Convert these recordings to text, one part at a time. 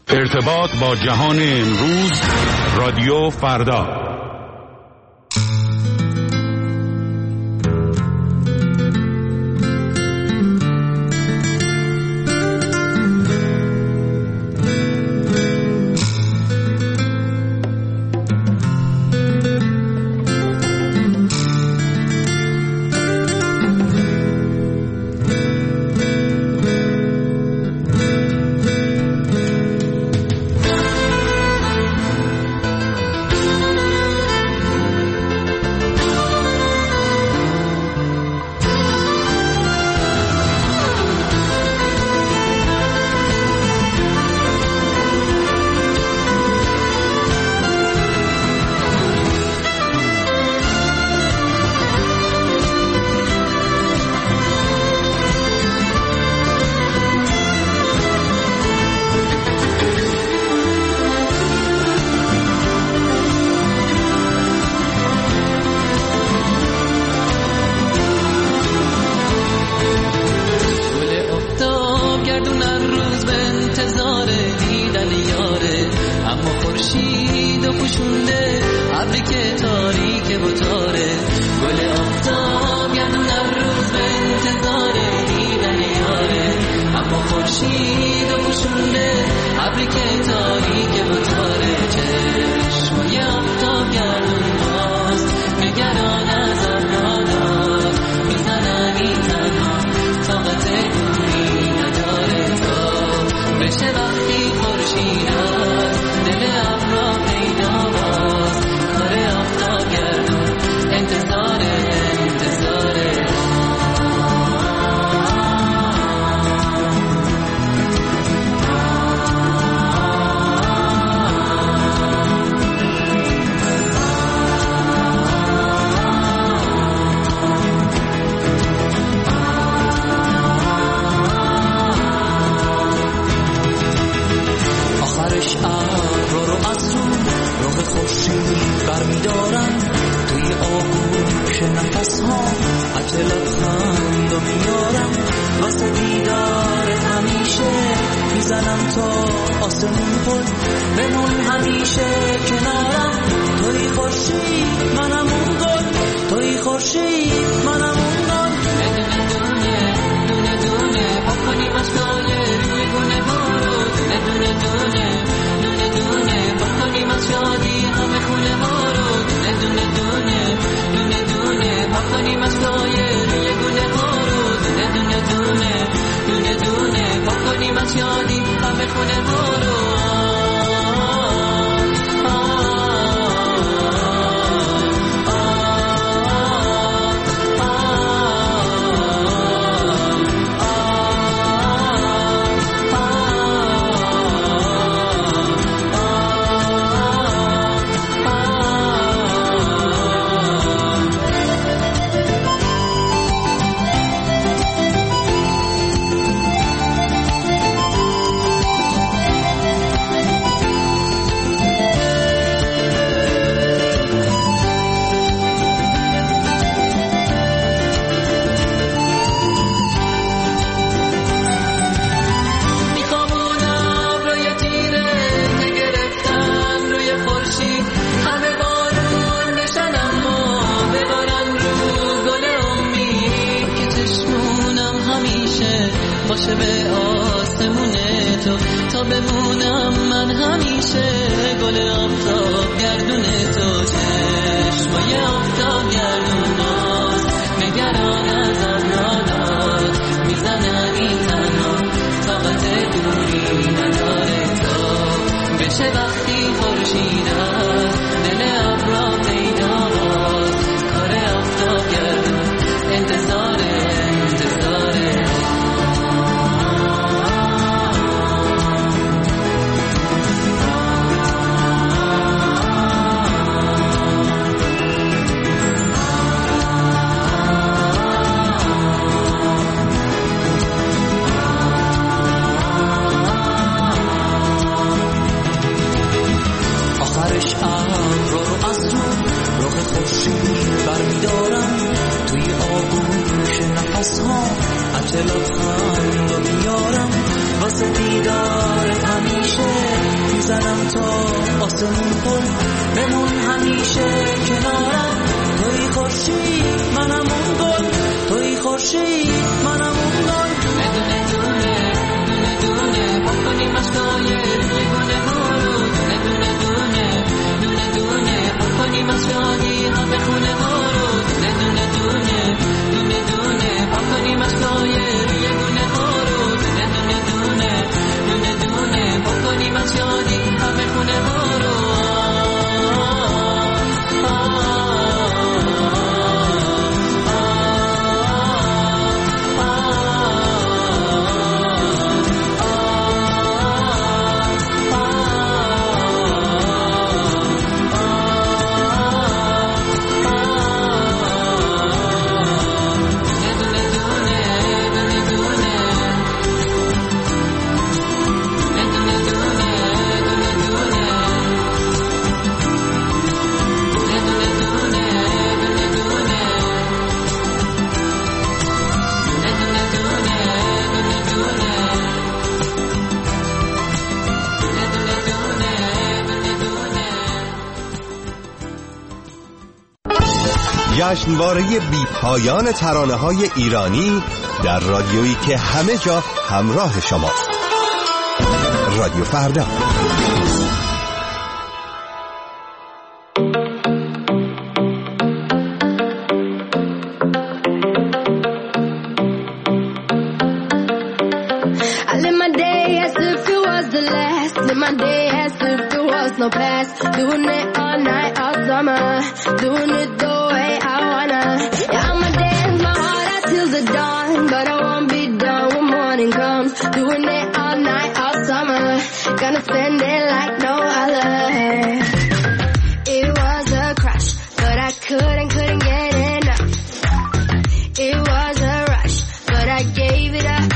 ارتباط با جهان امروز، رادیو فردا. آسمون کن بمون همیشه کنارم توی خورشید منم اون گل توی خورشید منم اون گل دونه دونه دونه دونه بکنیم اشکای روی گل ها رو دونه دونه دونه دونه بکنیم اشکای همه خونه ها رو دونه دونه دونه دونه بکنیم اشکای روی گل ها رو دونه دونه دونه دونه بکنیم اشکای همه خونه ها رو جشنواره بی پایان ترانه‌های ایرانی در رادیویی که همه جا همراه شماست. رادیو فردا. No past, doing it all night, all summer, doing it the way I wanna. Yeah, I'ma dance my heart out till the dawn, but I won't be done when morning comes. Doing it all night, all summer, gonna spend it like no other. It was a crush, but I couldn't get enough. It was a rush, but I gave it up.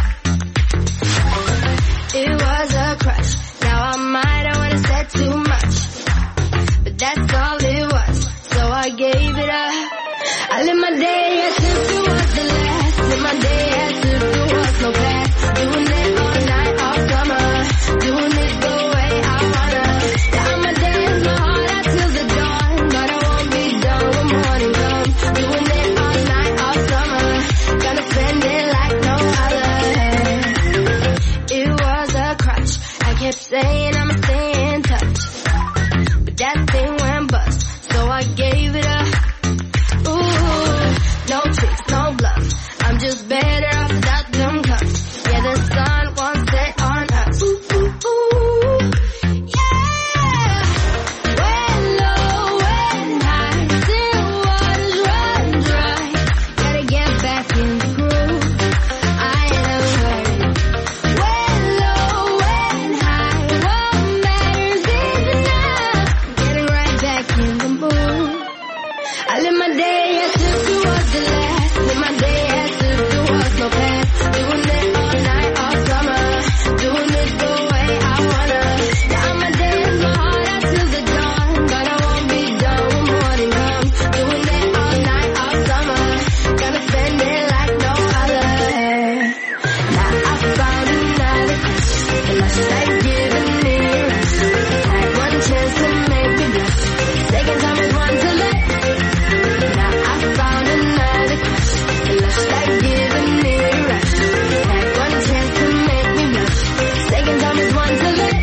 It was a crush, now I might have wanna said too much. That's all it was, so I gave it up. I live my day as if it was the last. Live my day as if there was no past. Doing it all night, all summer. Doing it the way I wanna. Yeah, I'ma dance my heart out till the dawn, but I won't be done when morning comes. Doing it all night, all summer. Gonna spend it like no other. It was a crush. I kept saying I'ma stay in touch. That thing went bust, so I gave it up. Ooh, no tricks, no bluff. I'm just better off without them cuffs. Yeah, the sun won't set on us. Ooh, ooh, ooh, yeah. When low, when high, still waters run dry. Gotta get back in the groove. I am hurt. When low, when high, what matters is enough. Back in the mood. I live my day as if it was the last. Live my day as if there was no past. Doing it all night, all summer. Doing it the way I wanna. Yeah, I'ma dance my heart out till the dawn, but I won't be done when morning comes. Doing it all night, all summer. Gonna spend it like no other. Now I found another crush, and I start giving me a rush. Had one chance to make me blush. Second time is one to let. Now I found another crush, and I start giving me a rush. Had one chance to make me blush. Second time is one to let.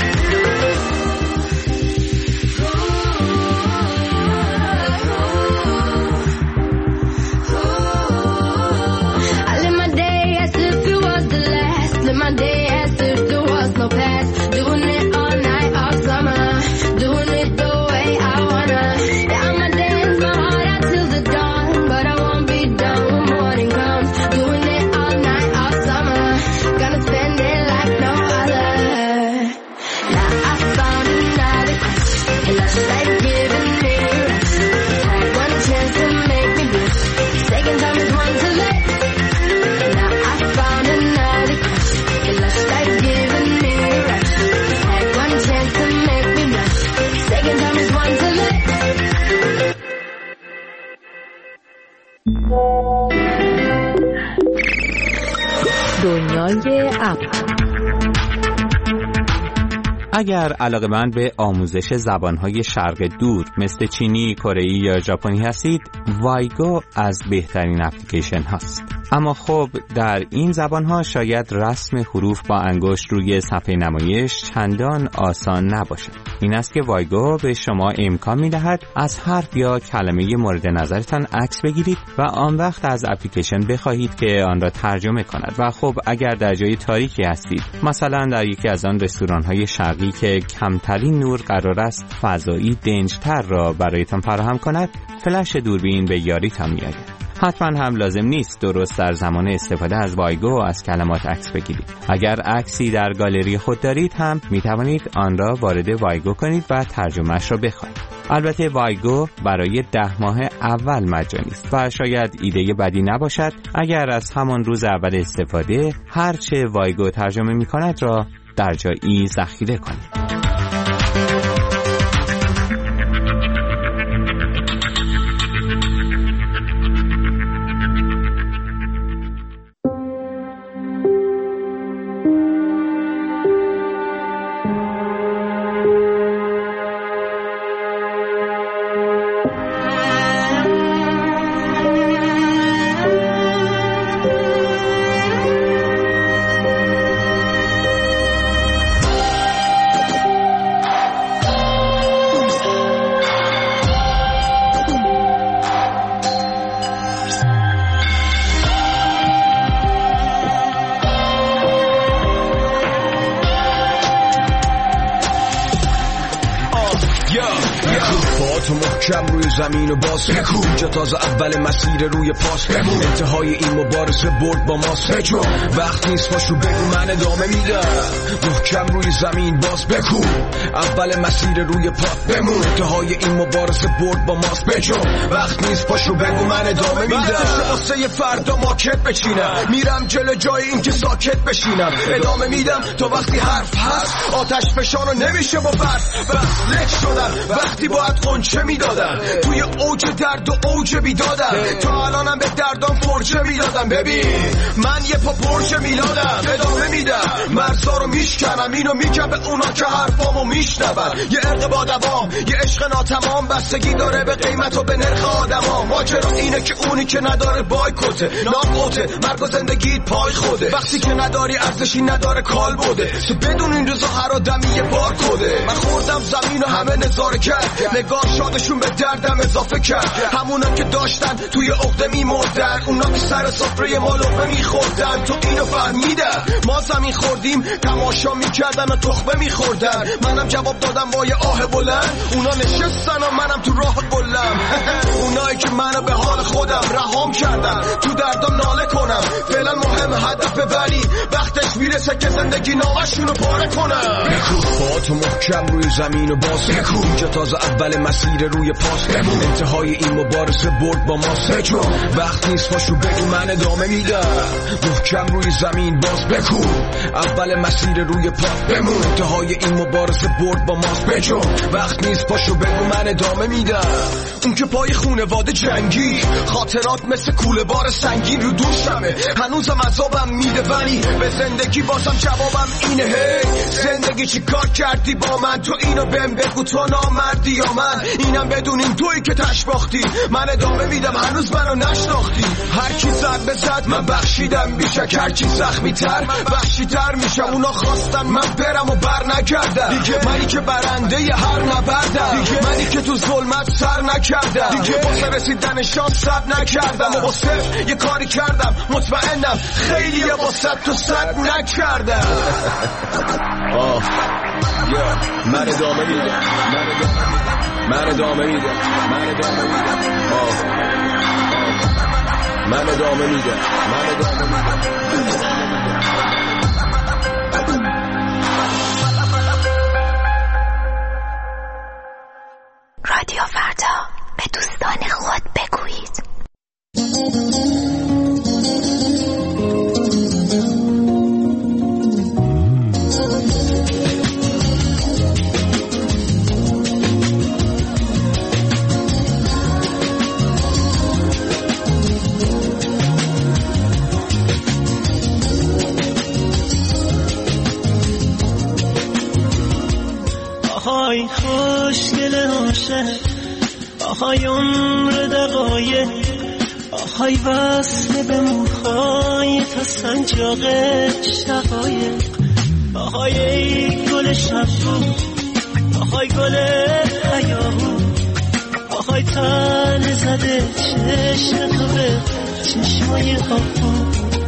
I live my day as if it was the last. Live my day as if there was no past. Doing it all night, all summer. Doing it the way I wanna. Yeah, I'ma dance my heart out till the dawn, but I won't be done when morning comes. Doing it all night, all summer. Gonna spend it like no other. Now I found another crush, and I start giving me a rush. Had one chance to make me blush. Second time is one to let. Now I found another crush, and I start giving me a rush. Had one chance to make me blush. Second time is one to let. دنیای اپ اگر علاقه‌مند به آموزش زبان‌های شرق دور مثل چینی، کره‌ای یا ژاپنی هستید، وایگو از بهترین اپلیکیشن هاست. اما خب در این زبان‌ها شاید رسم حروف با انگشت روی صفحه نمایش چندان آسان نباشد. این است که وایگو به شما امکان می‌دهد از حرف یا کلمه مورد نظرتان عکس بگیرید و آن وقت از اپلیکیشن بخواهید که آن را ترجمه کند. و خب اگر در جای تاریکی هستید، مثلا در یکی از آن رستوران‌های شرقی که کمترین نور قرار است فضایی دنج‌تر را برایتان فراهم کند، فلش دوربین به یاریتان می‌آید. حتما هم لازم نیست درست در زمان استفاده از وایگو از کلمات عکس بگیرید. اگر عکسی در گالری خود دارید هم می توانید آن را وارد وایگو کنید و ترجمهش را بخواهید. البته وایگو برای 10 ماه اول مجانی است و شاید ایده بدی نباشد اگر از همان روز اول استفاده هرچه وایگو ترجمه می کند را در جایی ذخیره کنید. تو محکم روی زمین و باز اینجا تازه اول مسیر روی پاس انتهای این مبارزه برد با ماست. وقت نیست پاشو بگو من ادامه میدم. محکم روی زمین باز بگو اول مسیر روی پاس بمون. انتهای این مبارزه برد با ماست. وقت نیست پاشو بگو من ادامه میدم. واسه یه فردا ماکت بچینم، میرم جلو جای این که ساکت بشینم. ادامه میدم تا وقتی حرف هست آتش فشانو نمیشه با برف. بس لک شدم وقتی باید قنچه میدادم، توی اوج درد و اوج بیدادم. تا الانم به دردام فرجه میدادم. ببین من یه پا پرچه میلادم. ادامه میدم مرزا رو میشکنم، اینو میگم به اونا که حرفامو میشنون. یه عرق با دوام، یه عشق ناتمام، بستگی داره به قیمت و به نرخ آدما. ماجرا اینه که اونی که نداره بایکوته، ناموته، مرگ و زندگیت پای خوده. وقتی که نداری ارزشی نداره کال بوده. تو بدون این روزا هر آدمی یه بار کده. من خوردم زمین و همه نظاره کرد، نگاه شادشون به دردم اضافه کرد. همونا که داشتن توی عقده میمردن، اونا که سر سفره ما لقمه میخوردن. تو اینو فهمیدن ما زمین خوردیم، تماشا میکردن و تخمه میخوردن. منم جواب دادم با یه آه بلند، اونا نشستن و منم تو راه قلم. اونایی که منو به حال خودم رهام کردن، تو دردم ناله کنم. فعلا مهم هدفه ولی وقتش میرسه که زندگی نامشونو پاره کنم. با تو محکم روی زمین و باز اینجا تازه اول مسیر روی پاس. انتهای این مبارزه برد با ماست. وقت نیست پاشو بگو من ادامه میدم. محکم روی زمین باز بگو اول مسیر روی پاس بمون. انتهای این مبارزه برد با ماست. وقت نیست پاشو بگو من ادامه میدم. اون که پای خونواده جنگی، خاطرات مثل کوله بار سنگین رو دوشمه. هنوزم عذابم میده ولی به زندگی بازم جوابم اینه. هی زندگی چی کار کردی با من؟ تو اینو بهم بگو، تو نامردی یا من؟ اینم بدون این تویی که تشباختی. من ادامه میدم هنوز منو نشناختی. هر کی زد به زد من بخشیدم بیشک، هر کی زخمی تر وحشی تر میشم. اونا خواستن من برم و بر نگردم دیگه. منی که برنده ی هر نبردم دیگه. منی که تو ظلمت سر نکردم دیگه. واسه رسیدن شام صبر نکردم و با صفر یه کاری کردم. مطمئنم خیلی یه واسه تو صبر نکردم. من ادامه میدم، من ادامه میدم، من ادامه میدم، من ادامه میدم، من ادامه میدم. رادیو فردا، به دوستان خود بگویید. آهای خوشگل عاشق، آهای عمر دقایق، آهای وصل به موهای تا سنجاق شقایق، آهای ای گل شبو، آهای گل حیاهو، آهای تن زده چشم تو به چشمای آهو.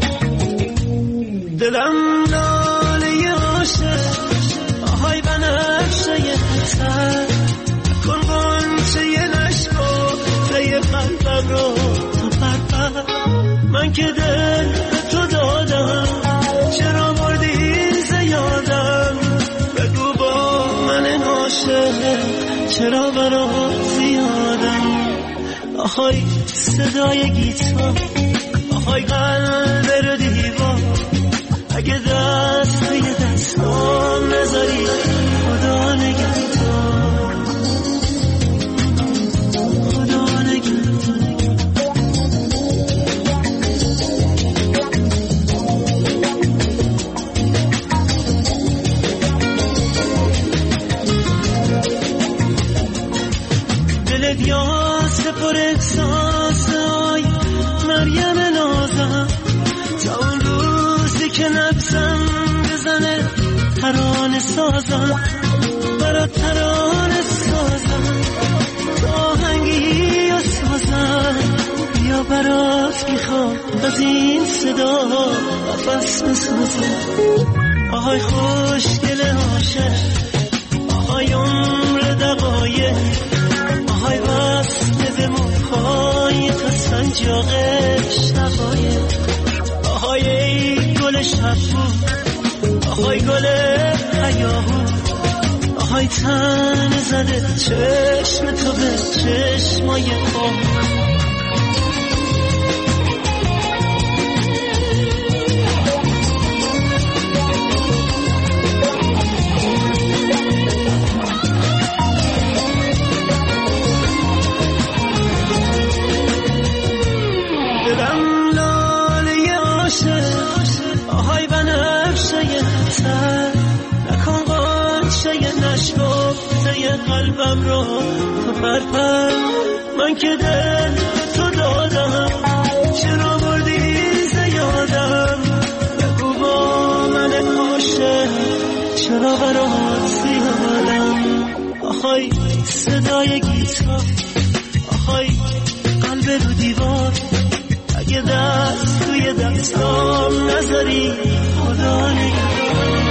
دلم لاله عاشق، آهای بنفشه تر، کن غنچه نشکفته قلبم رو تو پرپر. من که دل تو دادم، چرا مردی زیادم؟ بگو با من عاشق چرا برات زیادم؟ آهای صدای گیتار، آهای قلب رو دیوار، اگه دست توی دستام نذاری خدا نگهدار، خدا نگهدار. دلت یاس پر احساس، آی مریم نازم، تا اون روزی که نفسم بزنه ترانه سازم، برات ترانه سازم، آهنگی و سازم، بیا برات میخوام از این صدا نفس بسازم. آهای خوشگل عاشق، آهای عمر دقایق، آهای وصل به موهای تا سنجاق شقایق، آهای ای گل شبو، آهای گل حیاهو، آهای تن زده چشم تو به چشمای آهو. دلم لاله عاشق، آهای بنفشه تر، نکن غنچه نشکفته قلبم رو تو پرپر. من که دل تو دادم، چرا بردی زیادم؟ بگو با من عاشق چرا برات زیادم؟ آهای صدای گیتار، آهای قلب رو دیوار، اگه دست توی دستام نذاری خدا نگهدار.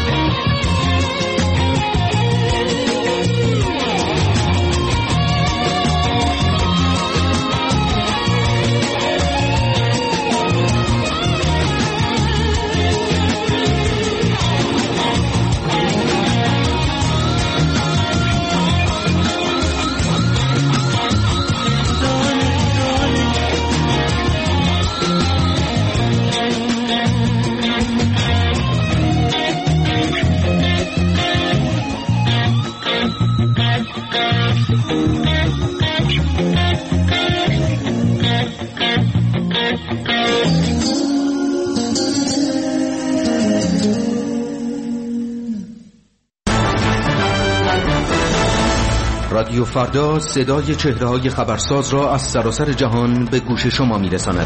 رادیو فردا صدای چهره‌های خبرساز را از سراسر جهان به گوش شما می‌رساند.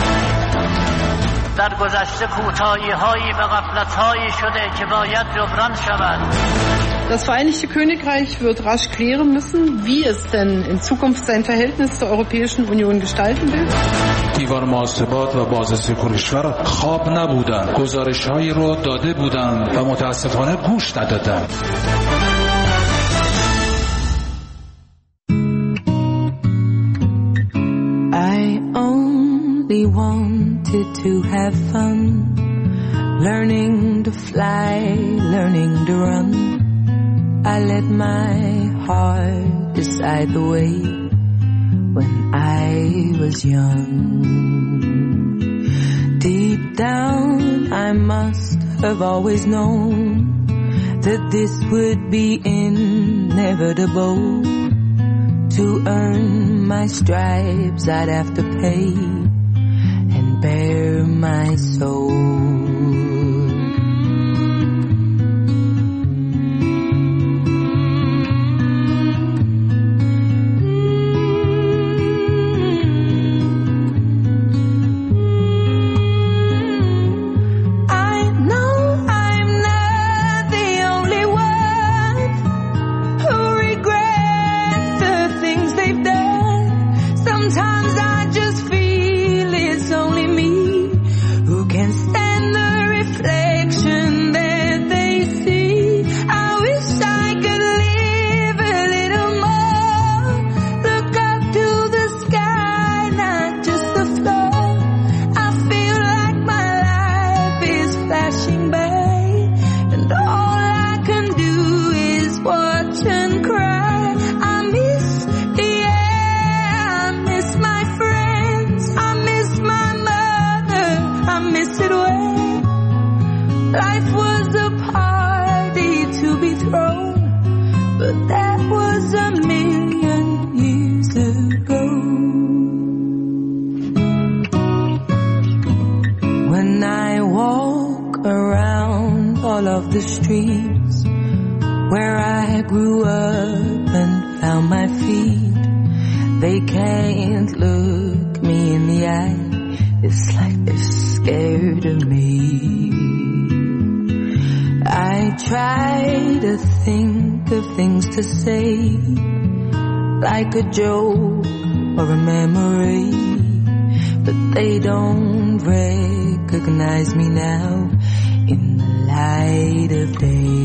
در گذشته کوتاهی‌هایی و غفلت‌هایی شده که باید جبران شود. Das Vereinigte Königreich wird rasch klären müssen, wie es denn in Zukunft sein Verhältnis zur Europäischen Union gestalten will. دیوار محاسبات و بازرسی کشور خواب نبودند. گزارش‌هایی رو داده بودند و متاسفانه گوش ندادند. They wanted to have fun, learning to fly, learning to run. I let my heart decide the way when I was young. Deep down I must have always known that this would be inevitable. To earn my stripes I'd have to pay and bare my soul. to be thrown, but that was a million years ago. When I walk around all of the streets where I grew up and found my feet, they can't look me in the eye. It's like they're scared of me. I try to think of things to say, like a joke or a memory, but they don't recognize me now in the light of day.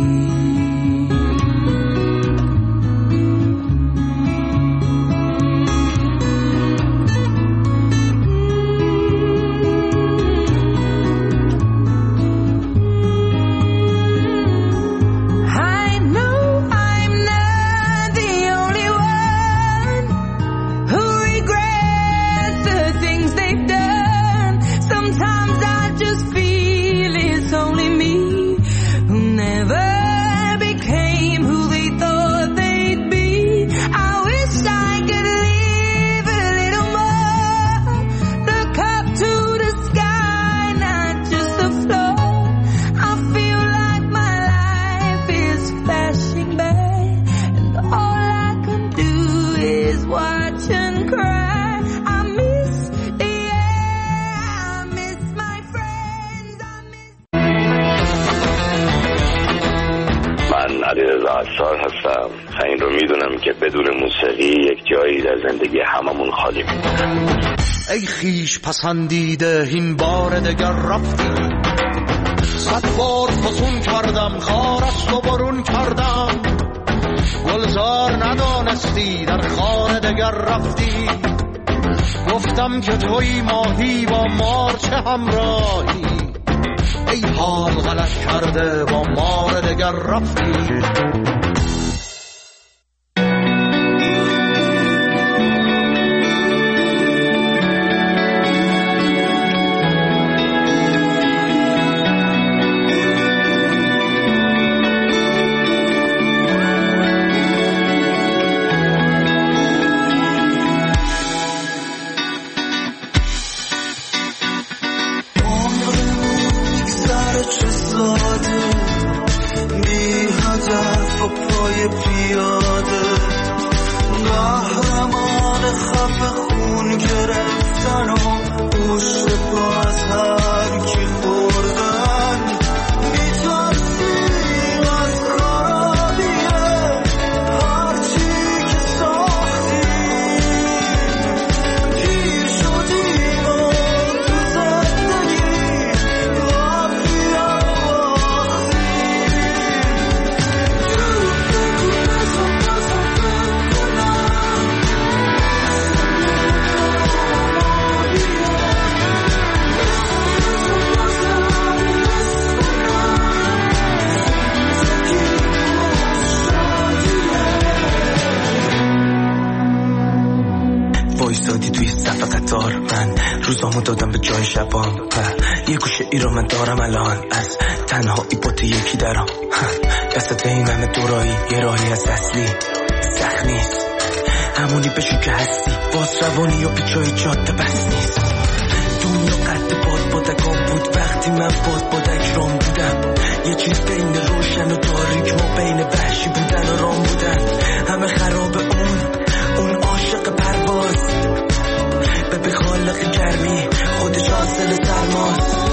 هستم. این رو میدونم که بدون موسیقی یک جایی در زندگی هممون خالی میمونه. ای خیش پسندیده این بار دگر رفتی، صد بار فسون کردم خارست و برون کردم، گلزار ندانستی در خانه دگر رفتی، گفتم که توی ماهی با مار چه همراهی، ای حال غلط کرده با مار دگر رفتی. دادم به جای شبان، یه گوشه ای رو من دارم الان، از تنهایی با تو یکی درام، دستت این همه دورایی، یه راهی از اصلی سخت نیست، همونی بشو که هستی، باز روانی و پیچای جاده بس نیست، دنیا قد بادکان بود وقتی من بادک رام بودم، یه چیز بین روشن و تاریک، ما بین وحشی بودن و رام بودن، همه خراب اون عاشق پرواز، به خالق گرمی خودش حاصل سرماست.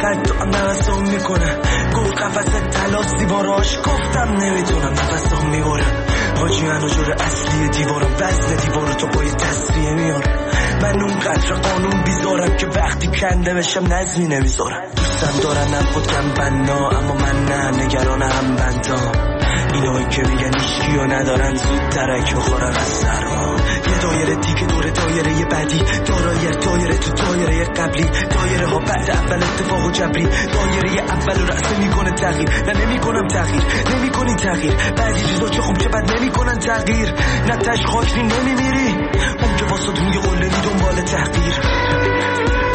فقط تو نفسم میکنه. گفت قفص تلاسی باراش گفتم نمیتونم نفسم میبرم. حاجی منو جور اصلی دیوارم وزن دیوارو تو پای تصفیه میارم. من اون قدر قانون بیزارم که وقتی کنده بشم نظمی نمیذارم. دوستم دارن خودم بنا اما من نه نگران هم بندام. اینایی که میگن ایشکی و ندارن زود ترک بخورن از سرما. یه دایره دیگه دور دایره بعدی دایره تو دایره قبلی. دایره ها بعد اول اتفاق و جبری. دایره اول رأسه میکنه تغییر. نه نمیکنم تغییر نمیکنی تغییر. بعضی چیزا چه خوب چه بد نمیکنن تغییر. نه تش خاکری نمیمیری اون که واسه دون یه قله دنبال تحقیر.